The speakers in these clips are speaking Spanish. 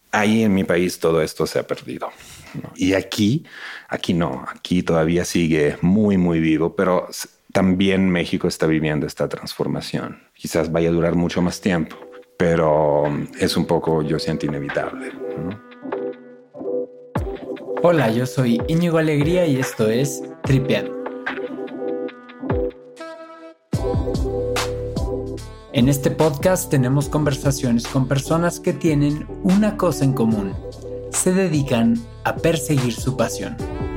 Ahí en mi país todo esto se ha perdido, ¿no? Y aquí no, aquí todavía sigue muy, muy vivo, pero también México está viviendo esta transformación. Quizás vaya a durar mucho más tiempo, pero es un poco, yo siento, inevitable, ¿no? Hola, yo soy Íñigo Alegría y esto es Tripeando. En este podcast tenemos conversaciones con personas que tienen una cosa en común. Se dedican a perseguir su pasión.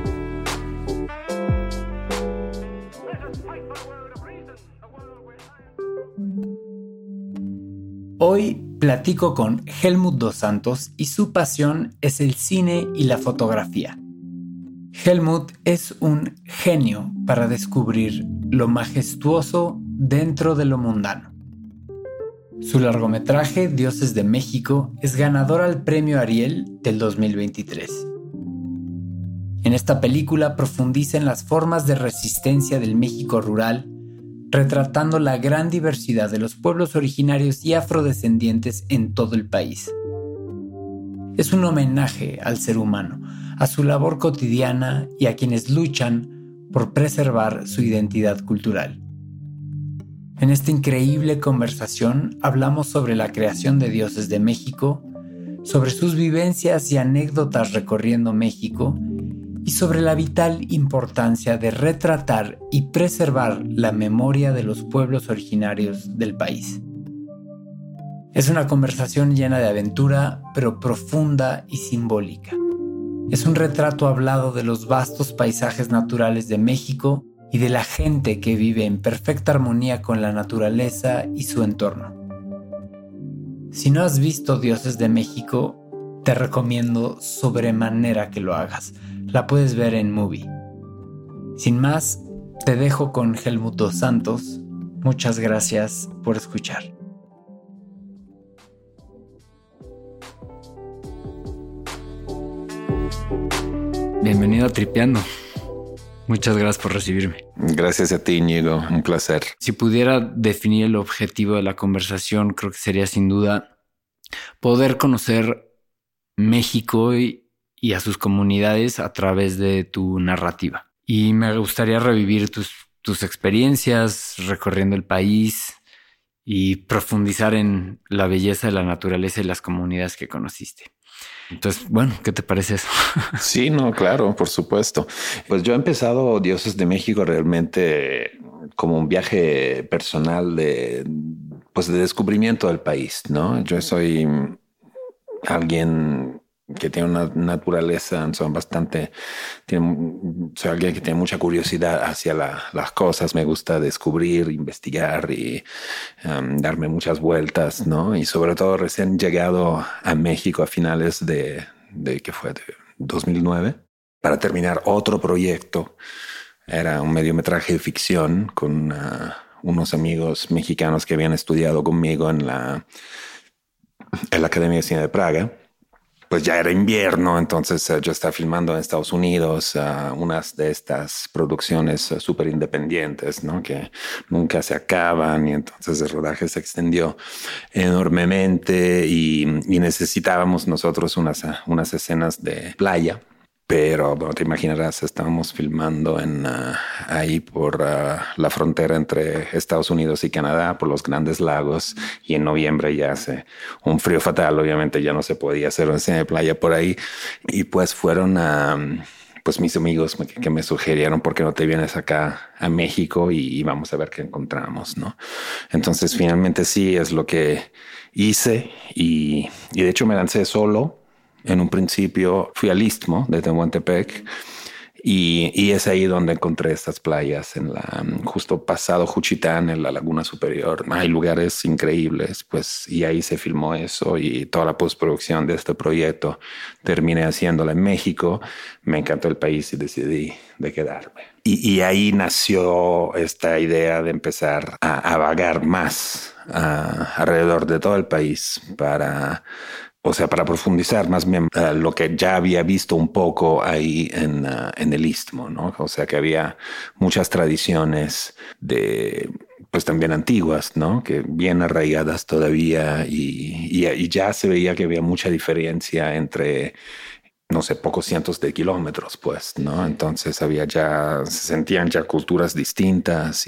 Hoy platico con Helmut Dos Santos y su pasión es el cine y la fotografía. Helmut es un genio para descubrir lo majestuoso dentro de lo mundano. Su largometraje Dioses de México es ganador al Premio Ariel del 2023. En esta película profundiza en las formas de resistencia del México rural, retratando la gran diversidad de los pueblos originarios y afrodescendientes en todo el país. Es un homenaje al ser humano, a su labor cotidiana y a quienes luchan por preservar su identidad cultural. En esta increíble conversación hablamos sobre la creación de Dioses de México, sobre sus vivencias y anécdotas recorriendo México y sobre la vital importancia de retratar y preservar la memoria de los pueblos originarios del país. Es una conversación llena de aventura, pero profunda y simbólica. Es un retrato hablado de los vastos paisajes naturales de México y de la gente que vive en perfecta armonía con la naturaleza y su entorno. Si no has visto Dioses de México, te recomiendo sobremanera que lo hagas. La puedes ver en Movie. Sin más, te dejo con Helmut Dos Santos. Muchas gracias por escuchar. Bienvenido a Tripeando. Muchas gracias por recibirme. Gracias a ti, Íñigo. Un placer. Si pudiera definir el objetivo de la conversación, creo que sería sin duda poder conocer México y a sus comunidades a través de tu narrativa. Y me gustaría revivir tus experiencias recorriendo el país y profundizar en la belleza de la naturaleza y las comunidades que conociste. Entonces, bueno, ¿qué te parece eso? Sí, no, claro, por supuesto. Pues yo he empezado Dioses de México realmente como un viaje personal pues de descubrimiento del país, ¿no? Yo soy alguien que tiene una naturaleza, soy alguien que tiene mucha curiosidad hacia las cosas. Me gusta descubrir, investigar y darme muchas vueltas, ¿no? Y sobre todo recién llegado a México a finales de 2009 para terminar otro proyecto. Era un mediometraje de ficción con unos amigos mexicanos que habían estudiado conmigo en la Academia de Cine de Praga. Pues ya era invierno, entonces yo estaba filmando en Estados Unidos unas de estas producciones súper independientes, ¿no? Que nunca se acaban, y entonces el rodaje se extendió enormemente y necesitábamos nosotros unas escenas de playa. Pero bueno, te imaginarás, estábamos filmando ahí por la frontera entre Estados Unidos y Canadá, por los Grandes Lagos, y en noviembre ya hace un frío fatal. Obviamente ya no se podía hacer una escena de playa por ahí. Y pues fueron pues mis amigos que me sugirieron, ¿por qué no te vienes acá a México y vamos a ver qué encontramos, ¿no? Entonces finalmente sí es lo que hice y de hecho me lancé solo. En un principio fui al Istmo de Tehuantepec y es ahí donde encontré estas playas justo pasado Juchitán, en la Laguna Superior. Hay lugares increíbles, pues, y ahí se filmó eso y toda la postproducción de este proyecto terminé haciéndola en México. Me encantó el país y decidí de quedarme. Y ahí nació esta idea de empezar a vagar más alrededor de todo el país para O sea, para profundizar más bien lo que ya había visto un poco ahí en el Istmo, ¿no? O sea, que había muchas tradiciones pues también antiguas, ¿no? Que bien arraigadas todavía y ya se veía que había mucha diferencia entre, no sé, pocos cientos de kilómetros, pues, ¿no? Entonces se sentían ya culturas distintas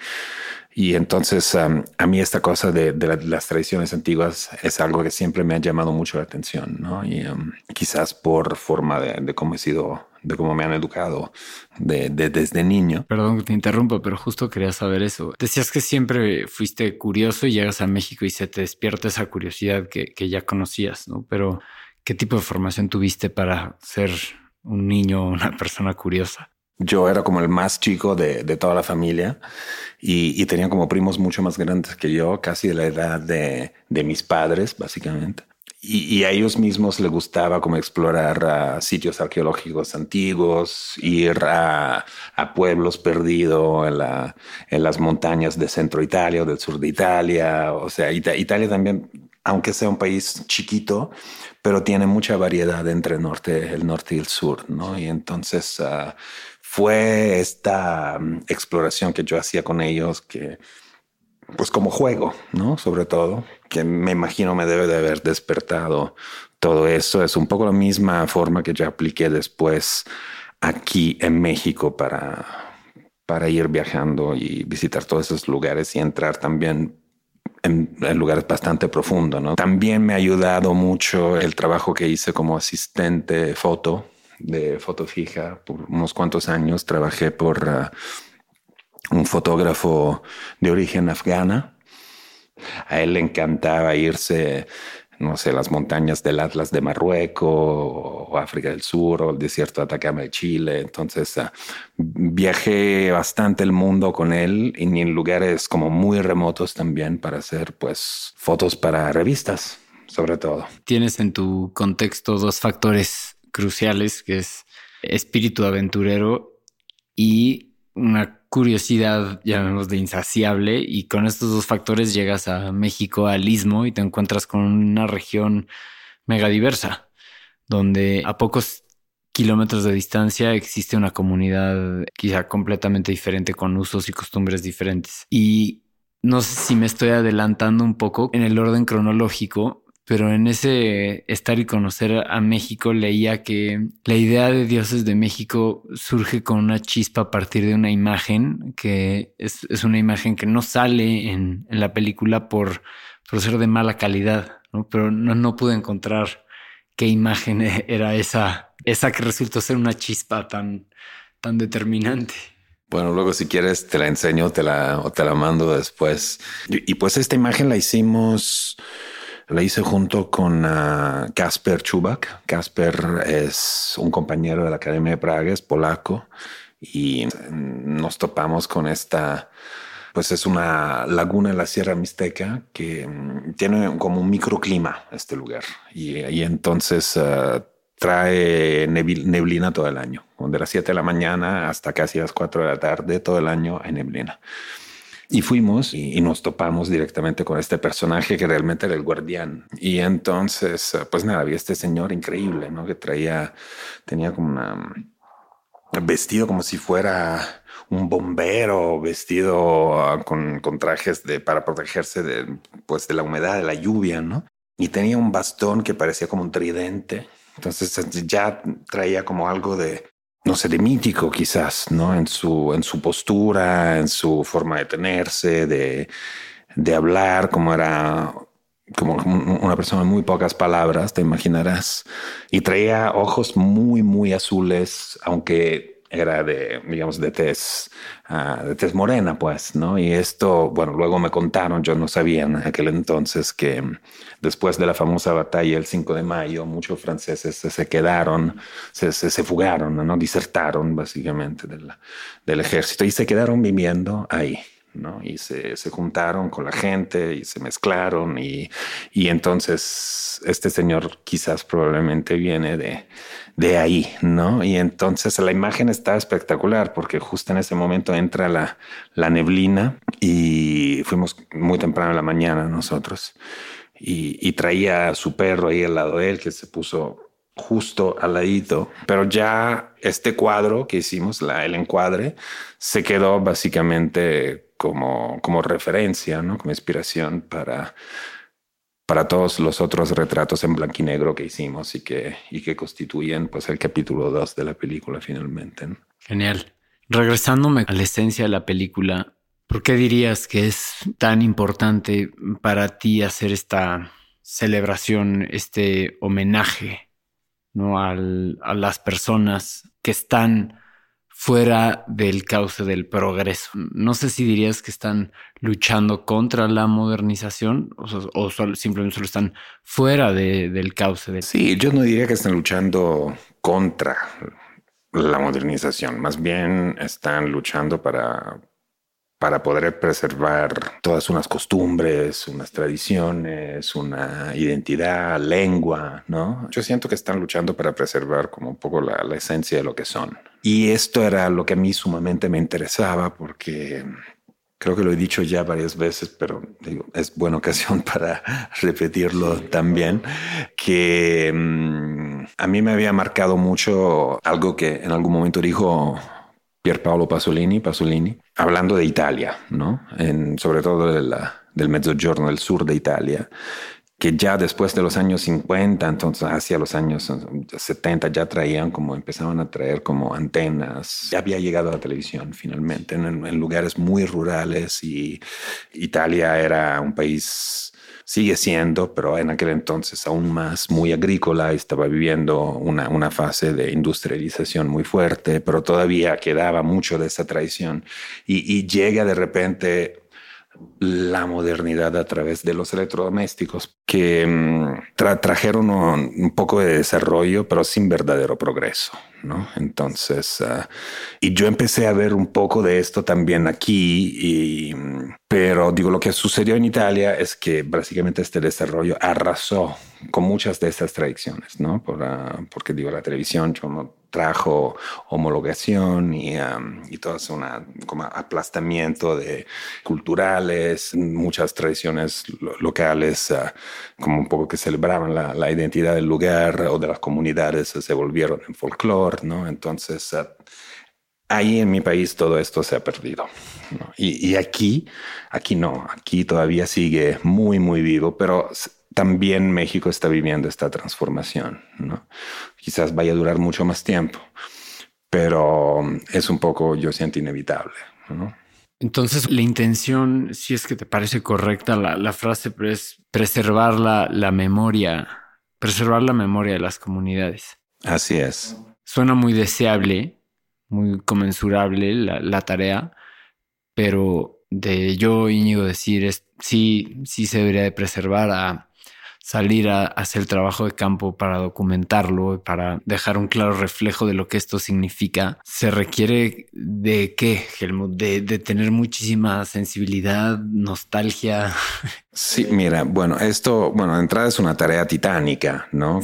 y entonces a mí esta cosa de las tradiciones antiguas es algo que siempre me ha llamado mucho la atención, ¿no? Y quizás por forma de cómo he sido, de cómo me han educado desde niño. Perdón que te interrumpa, pero justo quería saber eso. Decías que siempre fuiste curioso y llegas a México y se te despierta esa curiosidad que ya conocías, ¿no? Pero ¿qué tipo de formación tuviste para ser un niño o una persona curiosa? Yo era como el más chico de toda la familia y tenía como primos mucho más grandes que yo, casi de la edad de mis padres, básicamente. Y a ellos mismos les gustaba como explorar sitios arqueológicos antiguos, ir a pueblos perdidos en las montañas de centro Italia o del sur de Italia. O sea, Italia también, aunque sea un país chiquito, pero tiene mucha variedad entre el norte y el sur, ¿no? Y entonces fue esta exploración que yo hacía con ellos que pues como juego, ¿no? Sobre todo, que me imagino me debe de haber despertado todo eso. Es un poco la misma forma que yo apliqué después aquí en México para ir viajando y visitar todos esos lugares y entrar también en lugares bastante profundos, ¿no? También me ha ayudado mucho el trabajo que hice como asistente de foto fija por unos cuantos años. Trabajé por un fotógrafo de origen afgana. A él le encantaba irse, no sé, las montañas del Atlas de Marruecos o África del Sur o el desierto de Atacama de Chile. Entonces viajé bastante el mundo con él y en lugares como muy remotos también para hacer pues fotos para revistas, sobre todo. Tienes en tu contexto dos factores cruciales, que es espíritu aventurero y una curiosidad, llamémosle insaciable, y con estos dos factores llegas a México, al Istmo, y te encuentras con una región megadiversa, donde a pocos kilómetros de distancia existe una comunidad quizá completamente diferente, con usos y costumbres diferentes. Y no sé si me estoy adelantando un poco en el orden cronológico, pero en ese estar y conocer a México leía que la idea de Dioses de México surge con una chispa a partir de una imagen que es una imagen que no sale en la película por ser de mala calidad, ¿no? Pero no pude encontrar qué imagen era esa que resultó ser una chispa tan determinante. Bueno, luego si quieres te la enseño o te la mando después. Y pues esta imagen la hice junto con Kasper Czubak. Kasper es un compañero de la Academia de Praga, es polaco, y nos topamos con esta, pues es una laguna en la Sierra Mixteca que tiene como un microclima este lugar. Y entonces trae neblina todo el año, de las 7 de la mañana hasta casi las 4 de la tarde, todo el año hay neblina. Y fuimos y nos topamos directamente con este personaje que realmente era el guardián. Y entonces, pues nada, había este señor increíble, ¿no? Que tenía como vestido como si fuera un bombero, vestido con trajes para protegerse pues de la humedad, de la lluvia, ¿no? Y tenía un bastón que parecía como un tridente. Entonces ya traía como algo no sé, de mítico quizás, ¿no? En su postura, en su forma de tenerse, de hablar, como era como una persona de muy pocas palabras, te imaginarás. Y traía ojos muy, muy azules, aunque era digamos, de tez morena, pues, ¿no? Y esto, bueno, luego me contaron, yo no sabía en aquel entonces que después de la famosa batalla el 5 de mayo, muchos franceses se quedaron, se fugaron, ¿no? Disertaron básicamente del ejército y se quedaron viviendo ahí, ¿no? Y se juntaron con la gente y se mezclaron y entonces este señor quizás probablemente viene de ahí, ¿no? Y entonces la imagen está espectacular porque justo en ese momento entra la neblina y fuimos muy temprano en la mañana nosotros. y traía a su perro ahí al lado de él, que se puso justo al ladito. Pero ya este cuadro que hicimos, el encuadre, se quedó básicamente como referencia, ¿no? Como inspiración para todos los otros retratos en blanco y negro que hicimos y que constituyen pues el capítulo 2 de la película finalmente, ¿no? Genial. Regresándome a la esencia de la película, ¿por qué dirías que es tan importante para ti hacer esta celebración, este homenaje, ¿no? a las personas que están fuera del cauce del progreso? No sé si dirías que están luchando contra la modernización o simplemente solo están fuera del cauce del... Sí, yo no diría que están luchando contra la modernización, más bien están luchando para poder preservar todas unas costumbres, unas tradiciones, una identidad, lengua, ¿no? Yo siento que están luchando para preservar como un poco la esencia de lo que son. Y esto era lo que a mí sumamente me interesaba porque creo que lo he dicho ya varias veces, pero digo, es buena ocasión para repetirlo también, que a mí me había marcado mucho algo que en algún momento dijo Pierpaolo Pasolini, hablando de Italia, ¿no? Sobre todo del Mezzogiorno, del sur de Italia, que ya después de los años 50, entonces hacia los años 70 ya empezaban a traer como antenas. Ya había llegado a la televisión finalmente en lugares muy rurales, y Italia era un país, sigue siendo, pero en aquel entonces aún más muy agrícola, estaba viviendo una fase de industrialización muy fuerte, pero todavía quedaba mucho de esa tradición y llega de repente la modernidad a través de los electrodomésticos que trajeron un poco de desarrollo, pero sin verdadero progreso, ¿no? Entonces, y yo empecé a ver un poco de esto también aquí, pero digo, lo que sucedió en Italia es que básicamente este desarrollo arrasó con muchas de estas tradiciones, ¿no? Porque digo, la televisión trajo homologación y todo eso, como aplastamiento de culturales, muchas tradiciones locales, como un poco que celebraban la identidad del lugar o de las comunidades, se volvieron en folclore, ¿no? Entonces, ahí en mi país todo esto se ha perdido, ¿no? Y aquí no, aquí todavía sigue muy, muy vivo, pero también México está viviendo esta transformación, ¿no? Quizás vaya a durar mucho más tiempo, pero es un poco, yo siento, inevitable, ¿no? Entonces, la intención, si es que te parece correcta la frase, pero es preservar la memoria de las comunidades. Así es. Suena muy deseable, muy comensurable la tarea, pero de yo, Íñigo, decir sí se debería de preservar, a salir a hacer el trabajo de campo para documentarlo, para dejar un claro reflejo de lo que esto significa. ¿Se requiere de qué, Helmut? De tener muchísima sensibilidad, nostalgia. Sí, mira, bueno, de entrada es una tarea titánica, ¿no?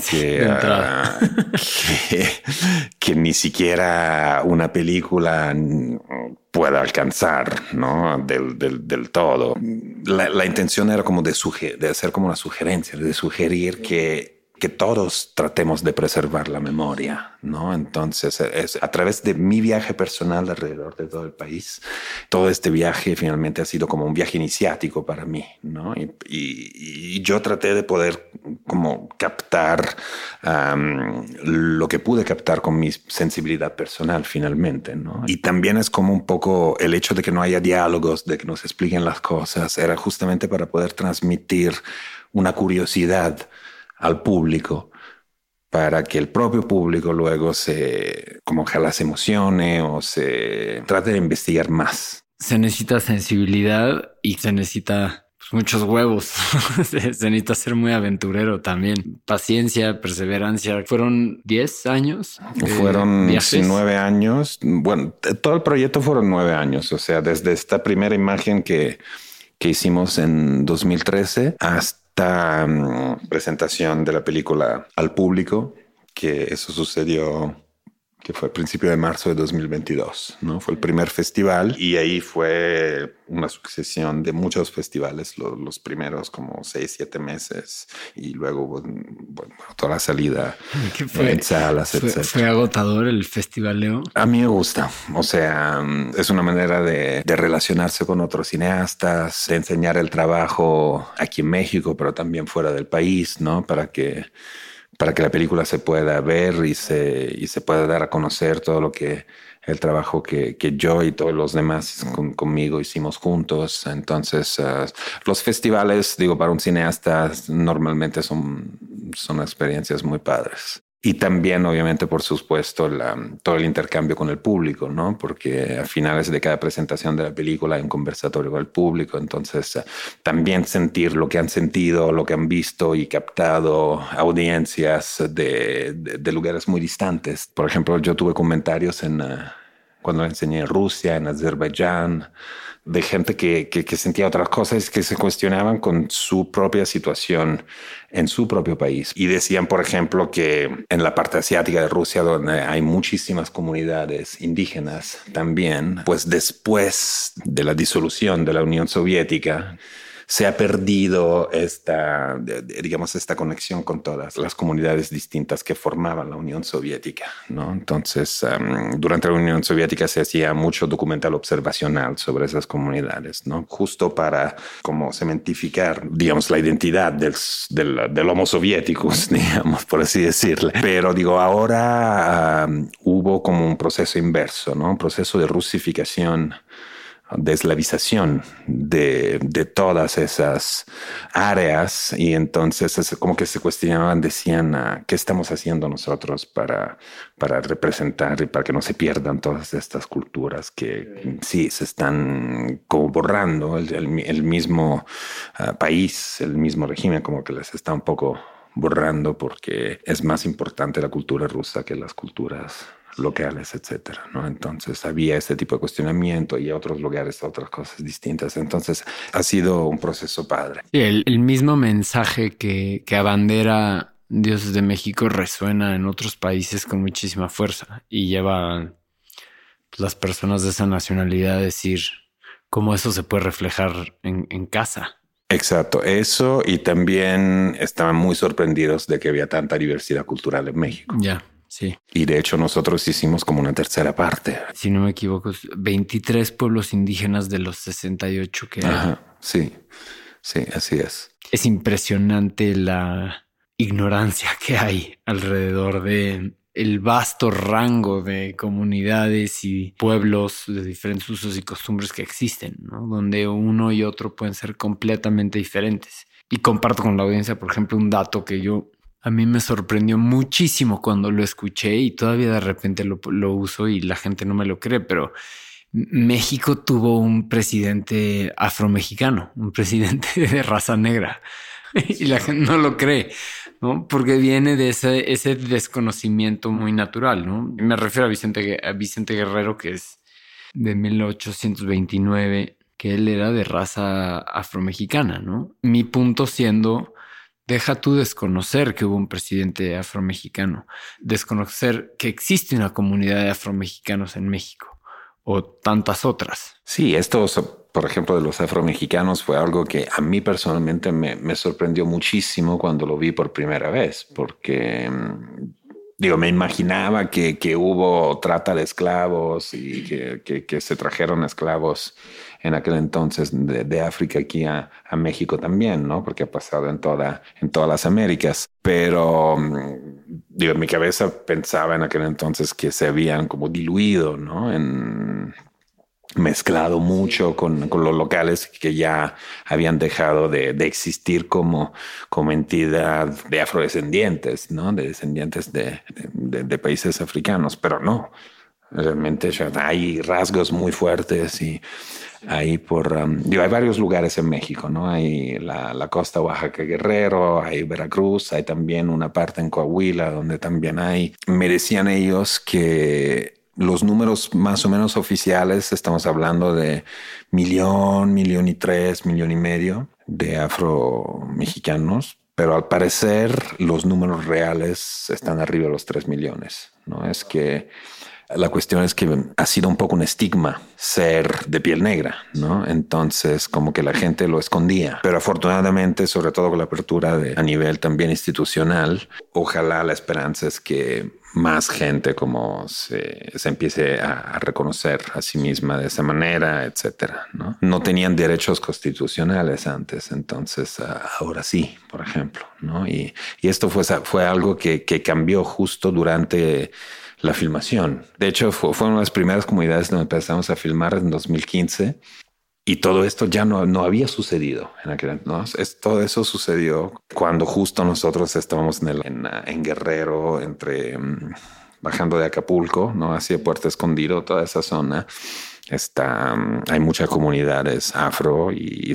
Que ni siquiera una película pueda alcanzar, ¿no? Del todo. La intención era como de hacer como una sugerencia, de sugerir que todos tratemos de preservar la memoria, ¿no? Entonces, es a través de mi viaje personal alrededor de todo el país. Todo este viaje finalmente ha sido como un viaje iniciático para mí, ¿no? Y yo traté de poder como captar lo que pude captar con mi sensibilidad personal finalmente, ¿no? Y también es como un poco el hecho de que no haya diálogos, de que nos expliquen las cosas, era justamente para poder transmitir una curiosidad al público, para que el propio público luego ojalá se emocione o se trate de investigar más. Se necesita sensibilidad y se necesita muchos huevos. Se necesita ser muy aventurero también. Paciencia, perseverancia. ¿Fueron 10 años? Fueron 9 años. Bueno, todo el proyecto fueron 9 años. O sea, desde esta primera imagen que hicimos en 2013 hasta presentación de la película al público, que eso sucedió que fue a principio de marzo de 2022, ¿no? Fue el primer festival y ahí fue una sucesión de muchos festivales, los primeros como 6, 7 meses y luego bueno, toda la salida en salas, etc. ¿Fue agotador el Festival Leo? A mí me gusta, o sea, es una manera de relacionarse con otros cineastas, de enseñar el trabajo aquí en México, pero también fuera del país, ¿no? Para que la película se pueda ver y se pueda dar a conocer todo lo que el trabajo que yo y todos los demás conmigo hicimos juntos. Entonces, los festivales, digo, para un cineasta normalmente son experiencias muy padres. Y también, obviamente, por supuesto, todo el intercambio con el público, ¿no? Porque a finales de cada presentación de la película hay un conversatorio con el público. Entonces, también sentir lo que han sentido, lo que han visto y captado audiencias de lugares muy distantes. Por ejemplo, yo tuve comentarios cuando enseñé en Rusia, en Azerbaiyán, de gente que sentía otras cosas, que se cuestionaban con su propia situación en su propio país. Y decían, por ejemplo, que en la parte asiática de Rusia, donde hay muchísimas comunidades indígenas también, pues después de la disolución de la Unión Soviética, se ha perdido esta conexión con todas las comunidades distintas que formaban la Unión Soviética, ¿no? Entonces, durante la Unión Soviética se hacía mucho documental observacional sobre esas comunidades, ¿no? Justo para como cementificar, digamos, la identidad del Homo Soviéticus, digamos, por así decirlo. Pero digo, ahora hubo como un proceso inverso, ¿no? Un proceso de rusificación, de eslavización de todas esas áreas, y entonces es como que se cuestionaban, decían, ¿qué estamos haciendo nosotros para representar y para que no se pierdan todas estas culturas que sí se están como borrando? El mismo país, el mismo régimen como que les está un poco borrando, porque es más importante la cultura rusa que las culturas locales, etcétera, ¿no? Entonces había este tipo de cuestionamiento y otros lugares, otras cosas distintas. Entonces ha sido un proceso padre. Sí, el mismo mensaje que abandera Dioses de México resuena en otros países con muchísima fuerza y lleva a las personas de esa nacionalidad a decir cómo eso se puede reflejar en casa. Exacto, eso, y también estaban muy sorprendidos de que había tanta diversidad cultural en México. Ya. Sí. Y de hecho nosotros hicimos como una tercera parte. Si no me equivoco, 23 pueblos indígenas de los 68 que hay. Ajá, sí, así es. Es impresionante la ignorancia que hay alrededor de el vasto rango de comunidades y pueblos de diferentes usos y costumbres que existen, ¿no? Donde uno y otro pueden ser completamente diferentes. Y comparto con la audiencia, por ejemplo, un dato que a mí me sorprendió muchísimo cuando lo escuché y todavía de repente lo uso y la gente no me lo cree, pero México tuvo un presidente afromexicano, un presidente de raza negra y la gente no lo cree, ¿no? Porque viene de ese desconocimiento muy natural, ¿no? Me refiero a Vicente Guerrero, que es de 1829, que él era de raza afromexicana, ¿no? Mi punto siendo... Deja tú desconocer que hubo un presidente afromexicano, desconocer que existe una comunidad de afromexicanos en México o tantas otras. Sí, por ejemplo, de los afromexicanos fue algo que a mí personalmente me sorprendió muchísimo cuando lo vi por primera vez, porque me imaginaba que hubo trata de esclavos y que se trajeron esclavos en aquel entonces de África aquí a México también, ¿no? Porque ha pasado en todas las Américas. Pero, en mi cabeza pensaba en aquel entonces que se habían como diluido, ¿no? Mezclado mucho con los locales que ya habían dejado de existir como entidad de afrodescendientes, ¿no? De descendientes de países africanos, pero no. Realmente ya hay rasgos muy fuertes y hay hay varios lugares en México, ¿no? Hay la costa Oaxaca Guerrero, hay Veracruz, hay también una parte en Coahuila donde también hay. Me decían ellos que los números más o menos oficiales, estamos hablando de 1.3 millones, 1.5 millones de afromexicanos, Pero al parecer los números reales están arriba de los 3 millones. No es que la cuestión es que ha sido un poco un estigma ser de piel negra, ¿no? Entonces como que la gente lo escondía. Pero afortunadamente, sobre todo con la apertura a nivel también institucional, ojalá la esperanza es que más gente como se empiece a reconocer a sí misma de esa manera, etcétera, ¿no? No tenían derechos constitucionales antes, entonces ahora sí, por ejemplo, ¿no? Y esto fue algo que cambió justo durante la filmación. De hecho, fue una de las primeras comunidades donde empezamos a filmar en 2015 y todo esto ya no había sucedido en aquel, ¿no? Todo eso sucedió cuando justo nosotros estábamos en Guerrero, bajando de Acapulco, ¿no? Hacia Puerto Escondido, toda esa zona. Hay muchas comunidades afro y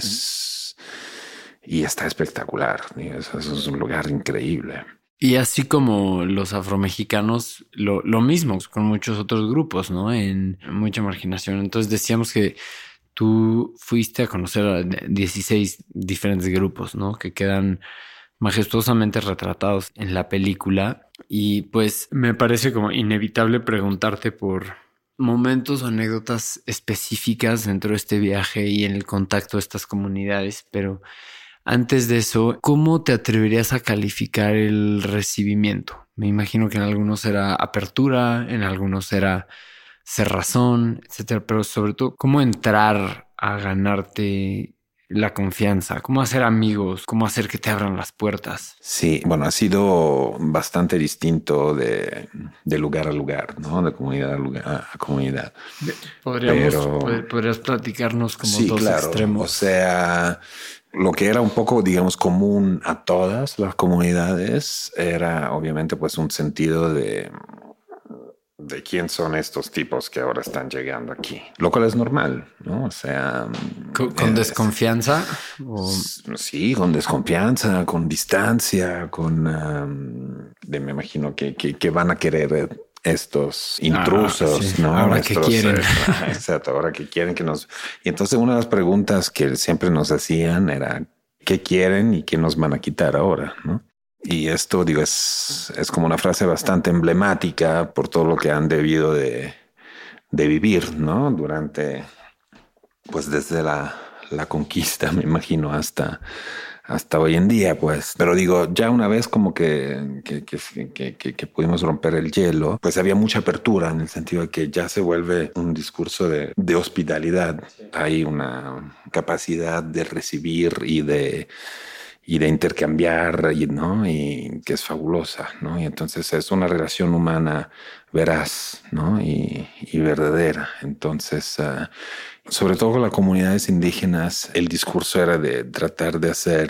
está espectacular. Eso es un lugar increíble. Y así como los afromexicanos, lo mismo con muchos otros grupos, ¿no? En mucha marginación. Entonces decíamos que tú fuiste a conocer a 16 diferentes grupos, ¿no? Que quedan majestuosamente retratados en la película. Y pues me parece como inevitable preguntarte por momentos o anécdotas específicas dentro de este viaje y en el contacto de estas comunidades, pero antes de eso, ¿cómo te atreverías a calificar el recibimiento? Me imagino que en algunos era apertura, en algunos era cerrazón, etcétera, pero sobre todo, ¿cómo entrar a ganarte la confianza? ¿Cómo hacer amigos? ¿Cómo hacer que te abran las puertas? Sí, bueno, ha sido bastante distinto de lugar a lugar, ¿no? De comunidad a comunidad. ¿Podrías platicarnos como sí, dos claro. extremos? O sea, lo que era un poco, digamos, común a todas las comunidades era obviamente pues un sentido de quién son estos tipos que ahora están llegando aquí, lo cual es normal, ¿no? O sea, ¿Con desconfianza? Sí, con desconfianza, con distancia, me imagino que van a querer estos intrusos, sí. ¿no? Ahora que quieren. Exacto, ahora que quieren que nos... Y entonces una de las preguntas que siempre nos hacían era, ¿qué quieren y qué nos van a quitar ahora, no? Y esto, digo, es como una frase bastante emblemática por todo lo que han debido de vivir, ¿no? Durante, pues desde la conquista, me imagino, hasta hoy en día, pues. Pero digo, ya una vez como que pudimos romper el hielo, pues había mucha apertura en el sentido de que ya se vuelve un discurso de hospitalidad. Hay una capacidad de recibir y de intercambiar, ¿no? Y que es fabulosa, ¿no? Y entonces es una relación humana veraz, ¿no? Y verdadera. Entonces, sobre todo con las comunidades indígenas, el discurso era de tratar de hacer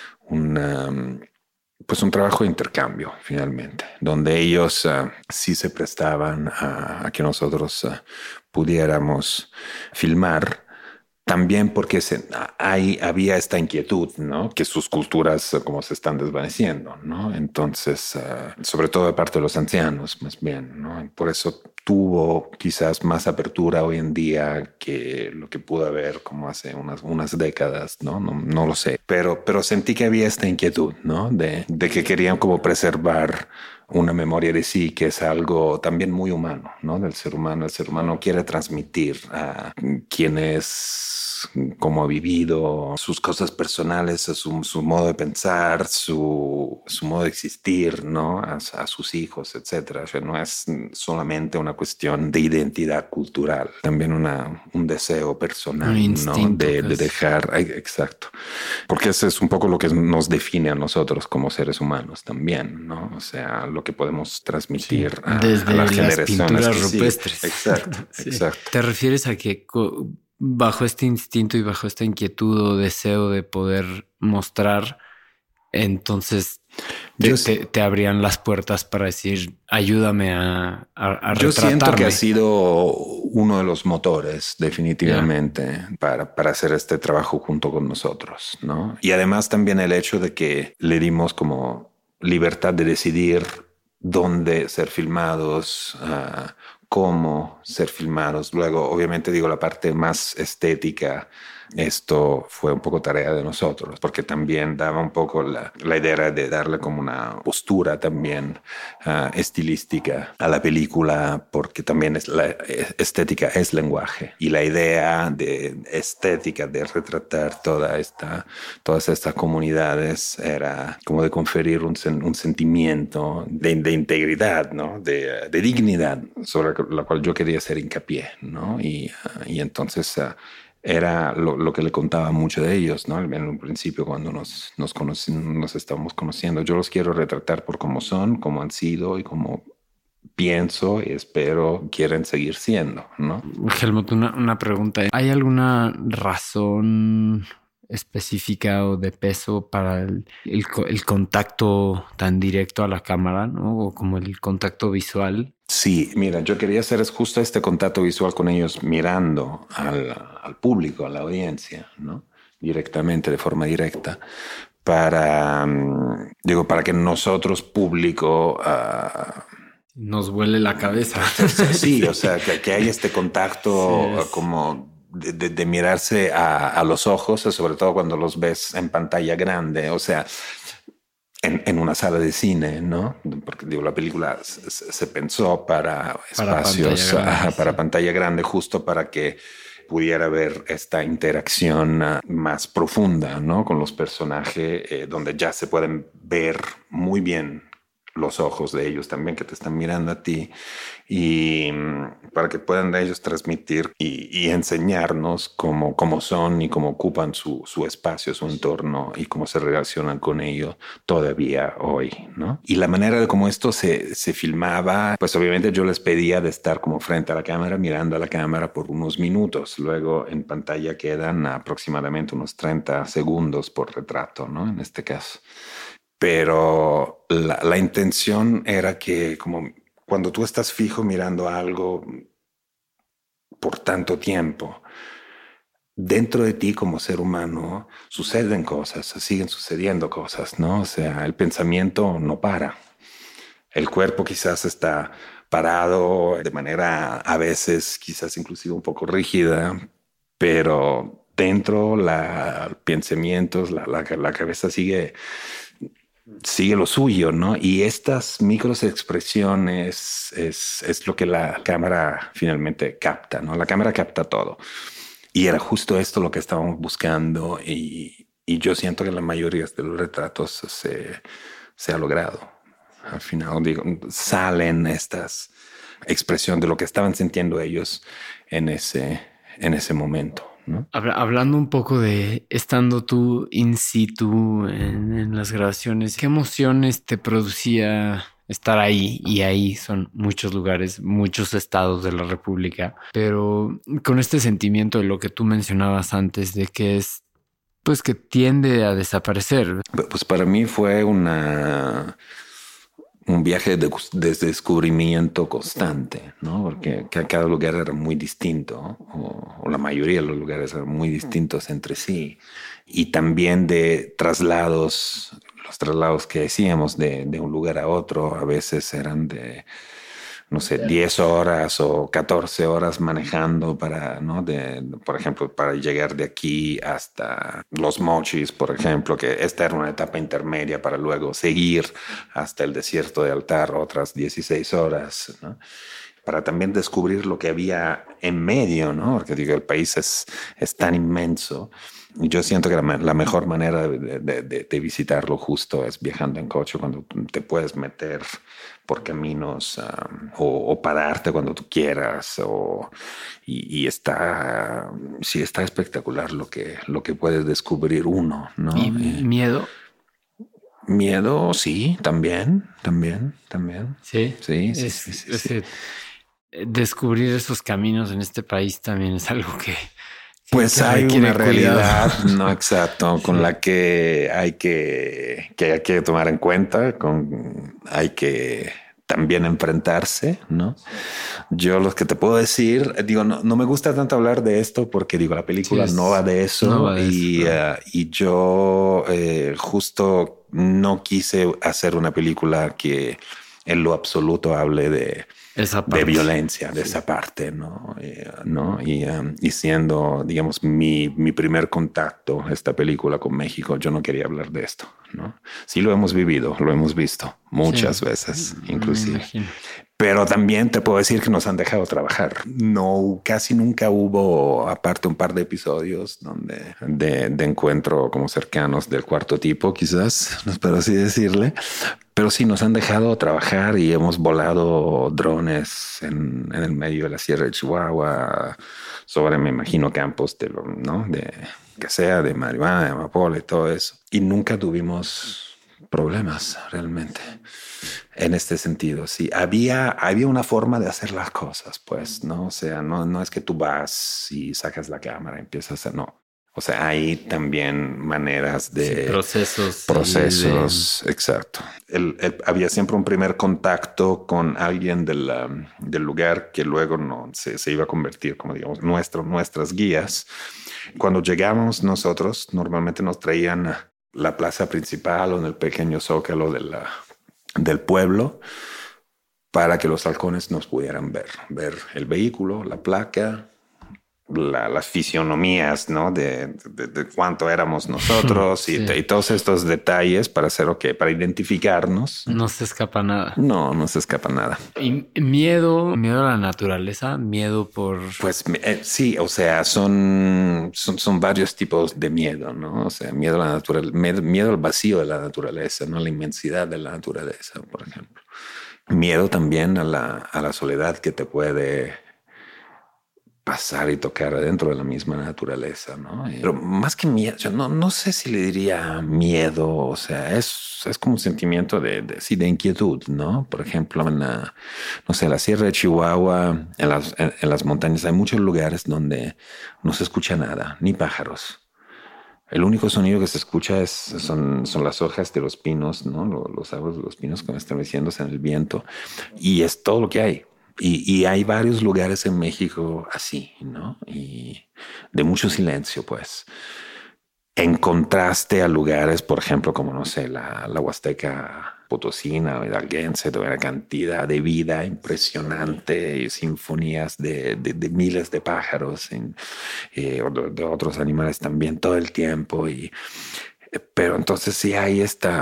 pues un trabajo de intercambio, finalmente, donde ellos sí se prestaban a que nosotros pudiéramos filmar. También porque había esta inquietud, ¿no? Que sus culturas como se están desvaneciendo, ¿no? Entonces, sobre todo de parte de los ancianos, más bien, ¿no? Por eso tuvo quizás más apertura hoy en día que lo que pudo haber como hace unas décadas, ¿no? No lo sé. Pero sentí que había esta inquietud, ¿no? De que querían como preservar una memoria de sí, que es algo también muy humano, ¿no? Del ser humano. El ser humano quiere transmitir a quién es, cómo ha vivido, sus cosas personales, su modo de pensar, su modo de existir, ¿no? A sus hijos, etcétera. O sea, no es solamente una cuestión de identidad cultural, también un deseo personal, un instinto, ¿no? De dejar, exacto. Porque eso es un poco lo que nos define a nosotros como seres humanos también, ¿no? O sea, lo que podemos transmitir desde a las generaciones pinturas rupestres. Sí. Exacto, sí. Exacto. ¿Te refieres a que bajo este instinto y bajo esta inquietud o deseo de poder mostrar, entonces te abrían las puertas para decir, ayúdame a retratarme? Yo siento que ha sido uno de los motores definitivamente para hacer este trabajo junto con nosotros, ¿no? Y además también el hecho de que le dimos como libertad de decidir dónde ser filmados, cómo ser filmados. Luego, obviamente, digo, la parte más estética esto fue un poco tarea de nosotros, porque también daba un poco la idea de darle como una postura también estilística a la película, porque también la estética es lenguaje, y la idea de estética, de retratar todas estas comunidades, era como de conferir un sentimiento de integridad, ¿no? de dignidad, sobre la cual yo quería hacer hincapié, ¿no? Y entonces era lo que le contaba mucho de ellos, ¿no? En un principio, cuando nos estábamos conociendo. Yo los quiero retratar por cómo son, cómo han sido y cómo pienso y espero quieren seguir siendo, ¿no? Helmut, una pregunta. ¿Hay alguna razón específica o de peso para el contacto tan directo a la cámara, ¿no? O como el contacto visual? Sí, mira, yo quería hacer justo este contacto visual con ellos mirando al público, a la audiencia, ¿no? Directamente, de forma directa, para que nosotros, público, nos vuele la cabeza. Sí, o sea, que hay este contacto sí, como de mirarse a los ojos, sobre todo cuando los ves en pantalla grande, o sea, en una sala de cine, ¿no? Porque digo, la película se pensó para espacios, pantalla grande, para pantalla grande, justo para que pudiera ver esta interacción más profunda, ¿no? Con los personajes, donde ya se pueden ver muy bien los ojos de ellos también, que te están mirando a ti, y para que puedan ellos transmitir y enseñarnos cómo son y cómo ocupan su espacio, su entorno, y cómo se relacionan con ello todavía hoy, ¿no? Y la manera de cómo esto se filmaba, pues obviamente yo les pedía de estar como frente a la cámara, mirando a la cámara por unos minutos. Luego en pantalla quedan aproximadamente unos 30 segundos por retrato, ¿no? En este caso. Pero la intención era que, como cuando tú estás fijo mirando algo por tanto tiempo, dentro de ti como ser humano suceden cosas, siguen sucediendo cosas, ¿no? O sea, el pensamiento no para. El cuerpo quizás está parado de manera a veces quizás inclusive un poco rígida, pero dentro los pensamientos, la cabeza sigue lo suyo, ¿no? Y estas microexpresiones es lo que la cámara finalmente capta, ¿no? La cámara capta todo. Y era justo esto lo que estábamos buscando, y yo siento que la mayoría de los retratos se ha logrado. Al final, digo, salen estas expresiones de lo que estaban sintiendo ellos en ese momento, ¿no? Hablando un poco de estando tú in situ en las grabaciones, ¿qué emociones te producía estar ahí? Y ahí son muchos lugares, muchos estados de la República, pero con este sentimiento de lo que tú mencionabas antes, de que es, pues, que tiende a desaparecer. Pues para mí fue un viaje de descubrimiento constante, ¿no? Porque cada lugar era muy distinto, o la mayoría de los lugares eran muy distintos entre sí. Y también de traslados, los traslados que hacíamos de un lugar a otro, a veces eran de, no sé, 10 horas o 14 horas manejando para, ¿no? Por ejemplo, para llegar de aquí hasta Los Mochis, por ejemplo, que esta era una etapa intermedia para luego seguir hasta el desierto de Altar, otras 16 horas, ¿no? Para también descubrir lo que había en medio, ¿no? Porque digo, el país es tan inmenso. Y yo siento que la mejor manera de visitarlo justo es viajando en coche, cuando te puedes meter por caminos o pararte cuando tú quieras, y está espectacular lo que puedes descubrir uno, ¿no? ¿Y miedo? Miedo, sí, también. Sí. Sí. Descubrir esos caminos en este país también es algo que pues hay una realidad, no exacto, con la que hay que tomar en cuenta, hay que también enfrentarse, ¿no? Yo lo que te puedo decir, digo, no me gusta tanto hablar de esto porque digo, la película no va de eso, no va de eso. Y yo justo no quise hacer una película que en lo absoluto hable de violencia, de Sí. esa parte, ¿no? Y siendo, digamos, mi primer contacto, esta película con México, yo no quería hablar de esto, ¿no? Sí lo hemos vivido, lo hemos visto muchas Sí, veces, me inclusive. imagino. Pero también te puedo decir que nos han dejado trabajar. No, casi nunca hubo, aparte un par de episodios donde de encuentro como cercanos del cuarto tipo, quizás, no espero así decirle. Pero sí nos han dejado trabajar y hemos volado drones en el medio de la Sierra de Chihuahua sobre, me imagino, campos ¿no? De que sea de marihuana, de amapola y todo eso. Y nunca tuvimos problemas realmente. En este sentido, sí, había una forma de hacer las cosas, pues, ¿no? O sea, no es que tú vas y sacas la cámara y empiezas a, no. O sea, hay también maneras Sí, de procesos. procesos, exacto. Había siempre un primer contacto con alguien del lugar que luego no, se iba a convertir como, digamos, nuestras guías. Cuando llegamos nosotros, normalmente nos traían a la plaza principal o en el pequeño zócalo del pueblo para que los halcones nos pudieran ver el vehículo, la placa, las fisionomías, ¿no? De cuánto éramos nosotros Sí. y todos estos detalles para hacer, para identificarnos. No se escapa nada. No se escapa nada. Y miedo a la naturaleza, miedo por... Pues sí, o sea, son varios tipos de miedo, ¿no? O sea, miedo a la naturaleza, miedo al vacío de la naturaleza, ¿no? La inmensidad de la naturaleza, por ejemplo. Miedo también a la soledad que te puede pasar y tocar adentro de la misma naturaleza, ¿no? Pero más que miedo, yo no sé si le diría miedo, o sea, es como un sentimiento sí, de inquietud, ¿no? Por ejemplo, no sé, la Sierra de Chihuahua, en las montañas, hay muchos lugares donde no se escucha nada, ni pájaros. El único sonido que se escucha son las hojas de los pinos, ¿no? Los árboles de los pinos que estremeciéndose en el viento. Y es todo lo que hay. Y hay varios lugares en México así, ¿no? Y de mucho silencio, pues. En contraste a lugares, por ejemplo, como, no sé, la Huasteca Potosina o hidalguense, de una cantidad de vida impresionante y sinfonías de miles de pájaros o de otros animales también todo el tiempo. Pero entonces sí hay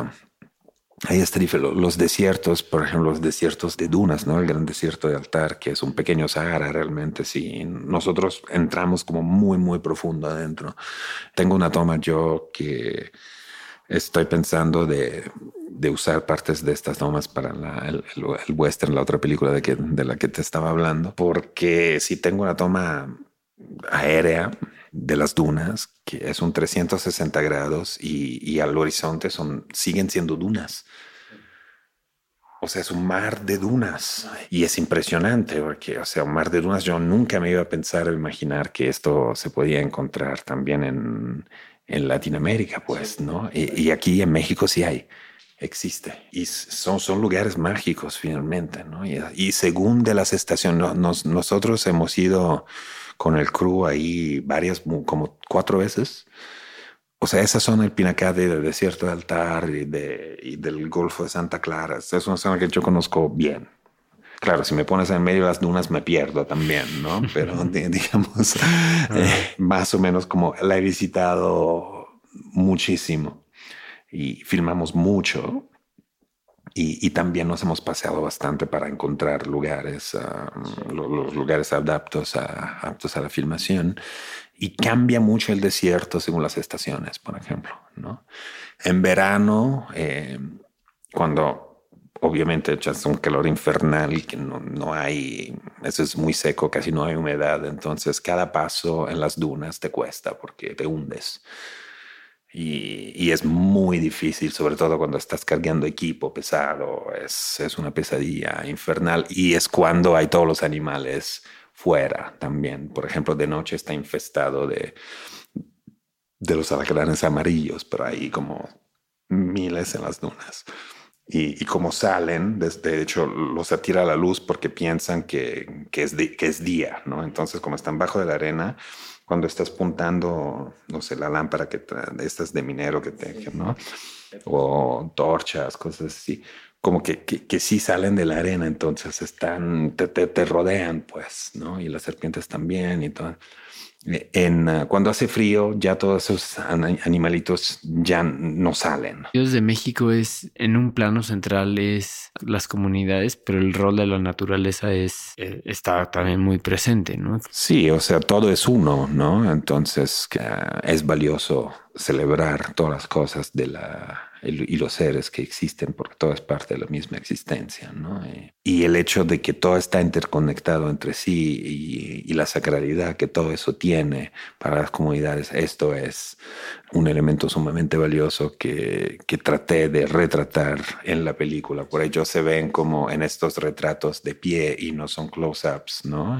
los desiertos, por ejemplo, los desiertos de dunas, ¿no? El gran desierto de Altar, que es un pequeño Sahara realmente. Sí, nosotros entramos como muy, muy profundo adentro. Tengo una toma yo que estoy pensando de usar partes de estas tomas para el western, la otra película de la que te estaba hablando, porque si tengo una toma aérea de las dunas, que es un 360 grados y al horizonte siguen siendo dunas. O sea, es un mar de dunas y es impresionante porque, o sea, un mar de dunas, yo nunca me iba a pensar o imaginar que esto se podía encontrar también en Latinoamérica, pues, ¿no? Y aquí en México sí existe. Y son lugares mágicos finalmente, ¿no? Y según de las estaciones, nosotros hemos ido con el crew ahí como 4 veces. O sea, esa zona del Pinacate, del desierto de Altar y del Golfo de Santa Clara, es una zona que yo conozco bien. Claro, si me pones en medio de las dunas me pierdo también, ¿no? Pero digamos, más o menos como la he visitado muchísimo y filmamos mucho. Y también nos hemos paseado bastante para encontrar lugares, los lugares aptos a la filmación. Y cambia mucho el desierto según las estaciones, por ejemplo, ¿no? En verano, cuando obviamente echas un calor infernal, que no hay, eso es muy seco, casi no hay humedad. Entonces cada paso en las dunas te cuesta porque te hundes. Y es muy difícil, sobre todo cuando estás cargando equipo pesado, es una pesadilla infernal y es cuando hay todos los animales fuera también. Por ejemplo, de noche está infestado de los alacranes amarillos, pero hay como miles en las dunas. Y como salen, de hecho, los atira a la luz porque piensan que es día, ¿no? Entonces, como están bajo de la arena, cuando estás puntando, no sé, la lámpara de estas de minero ¿no? O torchas, cosas así, como que sí salen de la arena, entonces te rodean, pues, ¿no? Y las serpientes también y todo. Cuando hace frío, ya todos esos animalitos ya no salen. Dios de México es, en un plano central, es las comunidades, pero el rol de la naturaleza está también muy presente, ¿no? Sí, o sea, todo es uno, ¿no? Entonces es valioso celebrar todas las cosas y los seres que existen, porque todo es parte de la misma existencia, ¿no? Y el hecho de que todo está interconectado entre sí y la sacralidad que todo eso tiene para las comunidades, esto es un elemento sumamente valioso que traté de retratar en la película. Por ello se ven como en estos retratos de pie y no son close-ups, ¿no?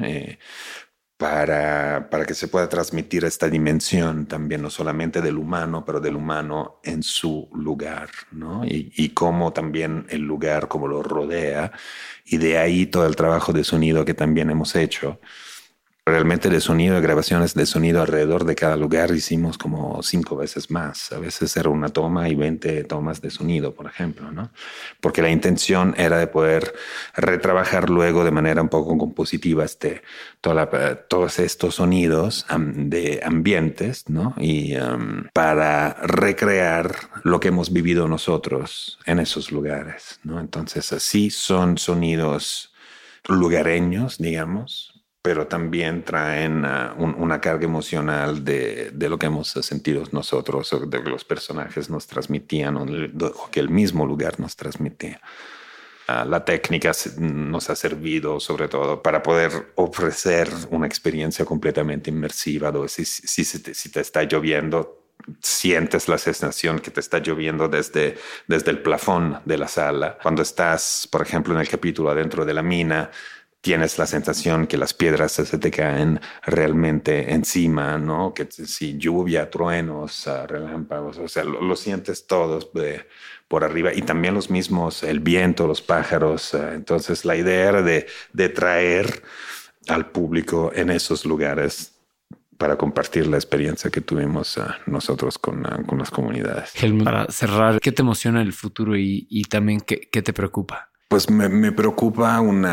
Para que se pueda transmitir esta dimensión también, no solamente del humano, pero del humano en su lugar, ¿no? Y cómo también el lugar, como lo rodea, y de ahí todo el trabajo de sonido que también hemos hecho. Realmente de sonido, de grabaciones de sonido alrededor de cada lugar hicimos como 5 veces más. A veces era una toma y 20 tomas de sonido, por ejemplo, ¿no? Porque la intención era de poder retrabajar luego de manera un poco compositiva todos estos sonidos de ambientes, ¿no? Y para recrear lo que hemos vivido nosotros en esos lugares, ¿no? Entonces así son sonidos lugareños, digamos, pero también traen una carga emocional de lo que hemos sentido nosotros, o de que los personajes nos transmitían, o que el mismo lugar nos transmitía. La técnica nos ha servido sobre todo para poder ofrecer una experiencia completamente inmersiva, donde si te está lloviendo, sientes la sensación que te está lloviendo desde el plafón de la sala. Cuando estás, por ejemplo, en el capítulo adentro de la mina, tienes la sensación que las piedras se te caen realmente encima, ¿no? Que si lluvia, truenos, relámpagos, o sea, lo sientes todos por arriba, y también los mismos, el viento, los pájaros. Entonces la idea era de traer al público en esos lugares para compartir la experiencia que tuvimos nosotros con las comunidades. Helmut, para cerrar, ¿qué te emociona el futuro y también qué te preocupa? Pues me preocupa un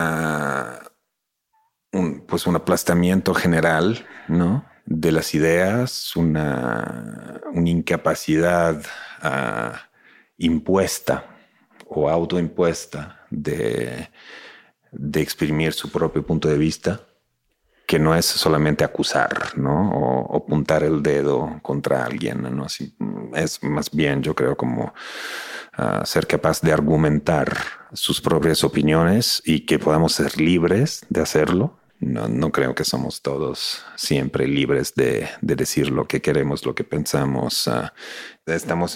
aplastamiento general, ¿no? De las ideas, una incapacidad impuesta o autoimpuesta de exprimir su propio punto de vista, que no es solamente acusar, ¿no? O apuntar el dedo contra alguien, ¿no? Es más bien, yo creo, como ser capaz de argumentar sus propias opiniones y que podamos ser libres de hacerlo. No creo que somos todos siempre libres de decir lo que queremos, lo que pensamos. Estamos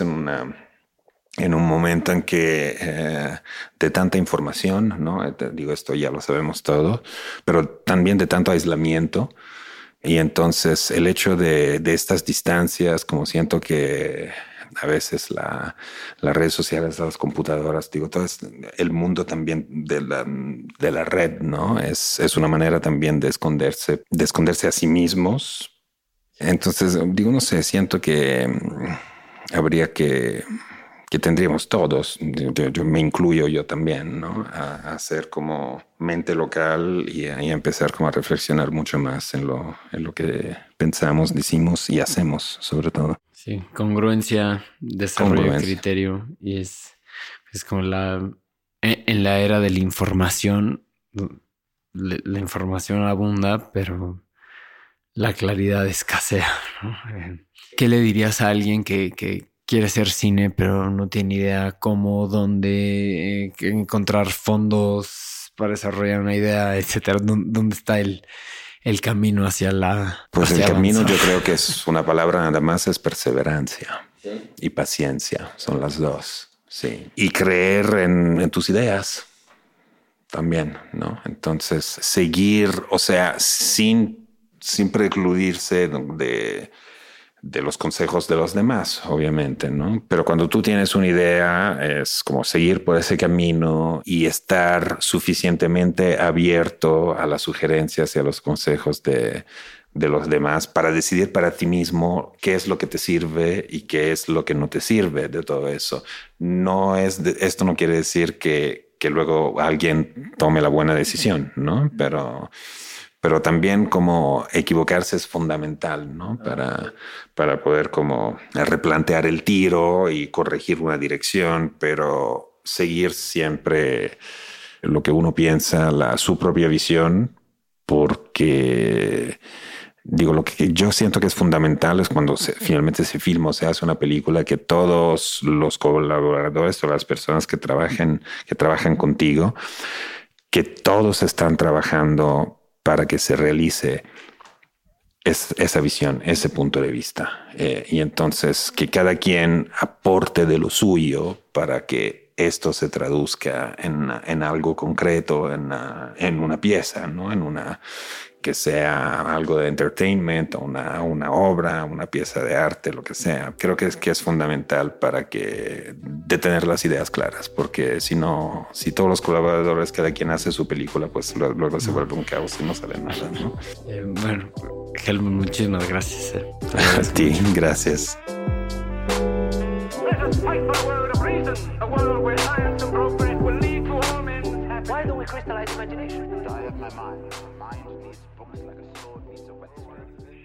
en un momento en que de tanta información, ¿no? Digo, esto ya lo sabemos todo, pero también de tanto aislamiento. Y entonces el hecho de estas distancias, como siento que a veces las redes sociales, las computadoras, digo, todo el mundo también de la red, ¿no? Es una manera también de esconderse a sí mismos. Entonces, digo, no sé, siento que habría que tendríamos todos, yo me incluyo yo también, ¿no? A hacer como mente local y a empezar como a reflexionar mucho más en lo que pensamos, decimos y hacemos, sobre todo. Sí, congruencia, desarrollo de criterio, y es como en la era de la información, la información abunda, pero la claridad escasea, ¿no? ¿Qué le dirías a alguien que quiere hacer cine, pero no tiene idea cómo, dónde encontrar fondos para desarrollar una idea, etcétera? ¿Dónde está el camino hacia la... Pues hacia el camino, avanzar? yo creo que es una palabra nada más, es perseverancia. ¿Sí? Y paciencia, son las dos. Sí. Y creer en tus ideas también, ¿no? Entonces, seguir, o sea, sin precluirse de los consejos de los demás, obviamente, ¿no? Pero cuando tú tienes una idea, es como seguir por ese camino y estar suficientemente abierto a las sugerencias y a los consejos de de los demás para decidir para ti mismo qué es lo que te sirve y qué es lo que no te sirve de todo eso. Esto no quiere decir que luego alguien tome la buena decisión, ¿no? Pero también como equivocarse es fundamental, ¿no? Para poder como replantear el tiro y corregir una dirección, pero seguir siempre lo que uno piensa, su propia visión, porque digo, lo que yo siento que es fundamental es cuando finalmente se filma o se hace una película, que todos los colaboradores o las personas que trabajan contigo, que todos están trabajando para que se realice esa visión, ese punto de vista. Y entonces que cada quien aporte de lo suyo para que esto se traduzca en algo concreto, en una pieza, ¿no? Que sea algo de entertainment, una obra, una pieza de arte, lo que sea. Creo que es fundamental para de tener las ideas claras, porque si todos los colaboradores, cada quien hace su película, pues luego se vuelve un caos y no sale nada, ¿no? Bueno, Helmut, muchísimas gracias. A ti, gracias. Why don't we crystallize imagination? I have my mind. Mind needs books like a sword needs a whetstone.